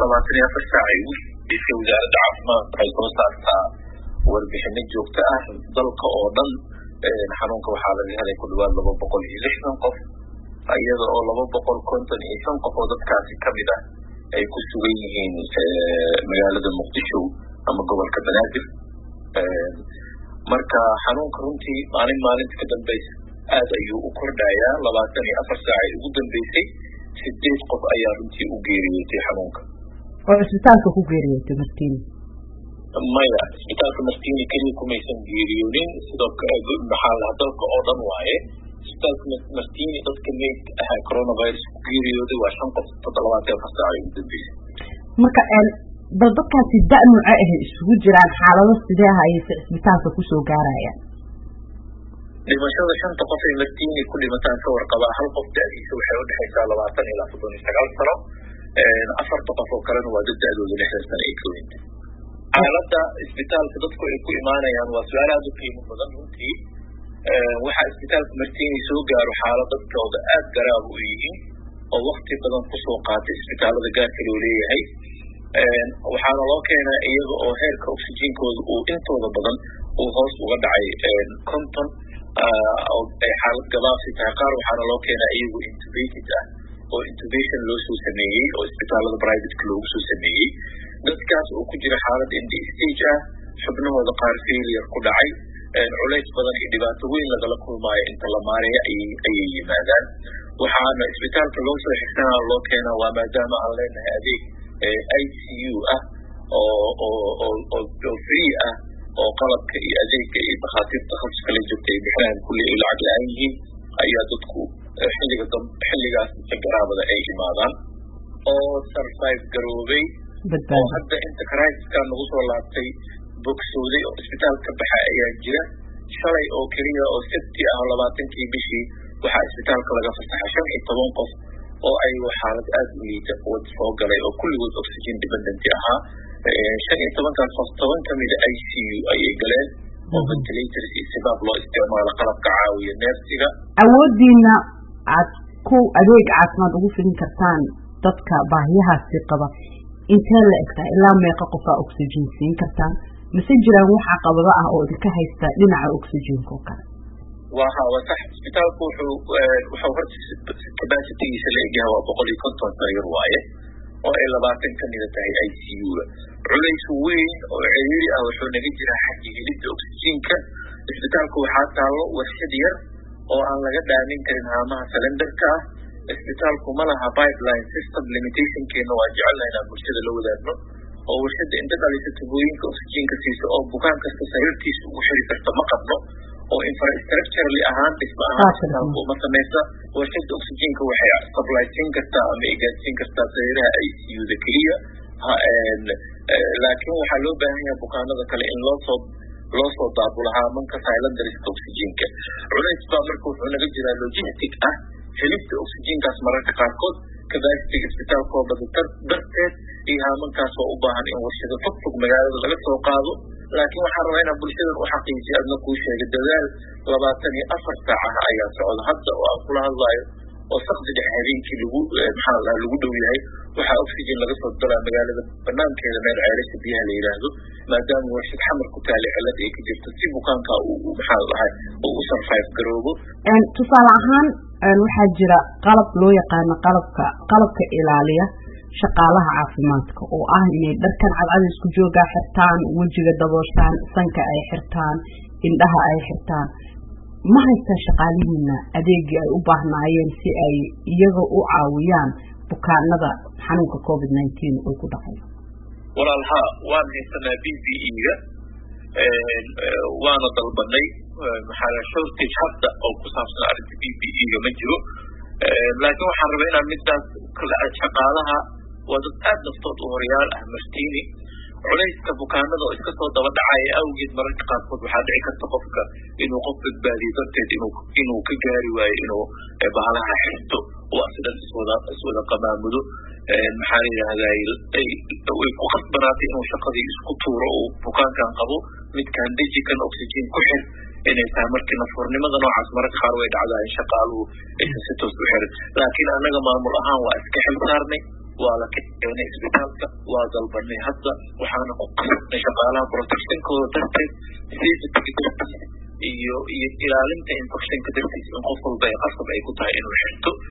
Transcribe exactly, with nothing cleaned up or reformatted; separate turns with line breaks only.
labaatan iyo afar saac ay ugu shaqeysay wasaaradda caafimaadka waxay soo saartaa warbixino joogto ah dalka oo dhan xanuunka waxaa laga helay ku dhawaad laba boqol iyo lixdan qof iyada oo laba boqol konton iyo shan qof oo dadkaasi kamid ah ay ku sugan yihiin magaalada muqdisho ama gobolka banaadir marka xanuunka runtii maalin maalinta ka dambaysa aad ayuu u kordhayaa labaatan iyo afar saac ay ugu dambeysay sideed qof ayaa runtii u geeriyootay xanuunka
oo isbitaalka ku geeriyootay martiini
maya isbitaalka martiini keliya kumaysan geeriyoonin sidoo kale maxaa lahaa dalka oo dhan waaye isbitaalka martiini dadka meydka ahaa coronavirus ku geeriyooday waa shan qof toddobaatan afar saac ay ugu dambeysay
marka bal dadkaasi da' nuuco ah isugu jiraan xaalado sidee ah ayayse isbitaalka kusoo gaarayaan
dhimashada shanta qof ee martiini ku dhimataan ka warqabaa hal qof da'diisa waxay u dhexaysaa labaatan ilaa soddon iyo sagaal sano afarta qof oo kalena waa dad da'dooda lixdan sano ay ka weynta xaaladda isbitaalka dadku ay ku imaanayaan waa su-aal aad u qiimo badan runtii waxaa isbitaalka martiini soo gaaro xaalad dadkooda aad garaab u yihiin oo wakti badan kusoo qaatay isbitaalada gaarka loo leeyahay waxaana loo keenaa iyaga oo heerka oxygenkooda uu intooda badan uu hoos uga dhacay conton oo ay xaalad gabaabsi tahay qaar waxaana loo keenaa iyagu intubated ah oo intubation loo soo sameeyey oo isbitaalada privateka loogu soo sameeyey dadkaas oo ku jira xaalad end stage ah xubnahooda qaar failure ku dhacay culays badan iyo dhibaato weyn lagala kulmaayo inta la maareeya ayay yimaadaan waxaana isbitaalka loo soo xigsanaa loo keenaa waa maadaama aan leenahay adeeg I C U ah oo oo oo oo free ah oo qalabka iyo adeegga iyo dhakhaatiirta takhasus kala joogta ay bixinayaan kulli ay lacag la-aan yihiin ayaa dadku xilliga dam xilligaas garaabada ay imaadaan oo survive garoobay oo hadda inta crisis-kaa nagu soo laabtay bogsooday oo isbitaalka baxa ayaa jira shalay oo keliya oo sabti ah labaatankii bishii waxaa isbitaalka laga fasaxa shan iyo toban qof oo ay xaalad aad u liita wad soo galay oo kulligood oxygen dependent ahaa shan iyo tobankaas qof toban kamida I C U ayay galeen oo ventilators iyo sibaab loo isticmaalo qalabka caawiya neefsiga
awoodiina aad ku adeeg caafimaad ugu fidin kartaan dadka baahiyahaasi qaba intee la egtaa ilaa meeqa qofaa oxygen siin kartaan mise jiraan wax caqabado ah oo idinka haysta dhinaca oxygenka oo kale
waxa waa sax isbitaalku wuxuu wuxuu horta capacity-giisa la egyahay waa boqol iyo konton sariir waaye oo ay labaatan kamida tahay I C U-ga culays weyn oo ciriiri ah wuxuu naga jiraa xagga helidda oxygenka isbitaalku waxaa taalo warshad yar oo aan laga dhaamin karin haamaha cylinderka ah isbitaalku ma laha pipeline system limitationkeena waa jecelna inaan bulshada la wadaagno oo warshada inta dhalisa tubooyinka oxygenka siisa oo bukaan kasta sariirtiisa ugu xiri karta ma qabno oo infrastructurally ahaan dhisma ahaan uma samaysa warshada oxygenka waxay supplysin kartaa ama igaadsiin kartaa sariiraha I C U-da keliya laakiin waxaa loo baahan yahay bukaanada kale in loo soo loo soo daabulahaa manka cylinderiska oxygenka culays baa marka wuxuu naga jiraa logistic ah helidda oxygenkaas mararka qaarkood capacity-ga isbitaalka oo badan darteed iyo haamankaas oo u baahan in warshado fog fog magaalada laga soo qaado laakiin waxaan rabaa inaan bulshadan u xaqiijiyo adna kuu sheega dadaal labaatan iyo afar saacaha ayaa socda hadda oo aan kula hadlaayo oo sakdi dhex habeenkii lagu maxaa lahaa lagu dhow yahay waxaa oxygen laga soo dalaa magaalada banaankeeda meel ceelasha biyaha la yidhaahdo maadaama warshad xamar ku taali cilad ay ka jirto si bukaanka uu maxaa lahay uu u survive garoobo
tusaale ahaan waxaa jira qalab loo yaqaano qalabka qalabka ilaaliya shaqaalaha caafimaadka oo ah inay dharkan cadcad isku joogaa xirtaan wejiga dabooshaan sanka ay xirtaan indhaha ay xirtaan ma haysta shaqaalihiina adeegii ay u baahnaayeen si ay iyaga u caawiyaan bukaanada xanuunka covid nineteen oo ku dhacay
walaal haa waan haysanaa B P E-ga waana dalbanay maxaa shortage hadda oo ku saabsan arrinta B P E-ga ma jiro laakiin waxaan rabaa inaan midaas shaqaalaha waa dad aad naftood u horyaal ah martiini culayska bukaanada oo iska soo daba dhacaya awgeed mararka qaarkood waxaa dhici karta qofka inuu qof badbaadiyo darteed inuu inuu ka gaari waayo inuu bahalaha xirto oo sidaas iswada iswada qamaamudo maxaa la yidhahdaa way ku khasbanaatay inuu shaqadii isku tuuro oo bukaankan qabo midkaan dejikan oxygen ku xir inay tahay markii nafurnimada noocaas mararka qaar way dhacdaa in shaqaaluhu aysan si toos u xirin laakiin annaga maamul ahaan waa iska xil saarnay waa la keenay isbitaalka waa dalbanay hadda waxaana ku qasbnay shaqaalaha protectionkooda darteed safety darteed iyo iyo ilaalinta infectionka dartiis in qof walba ay qasab ay ku tahay inuu xirto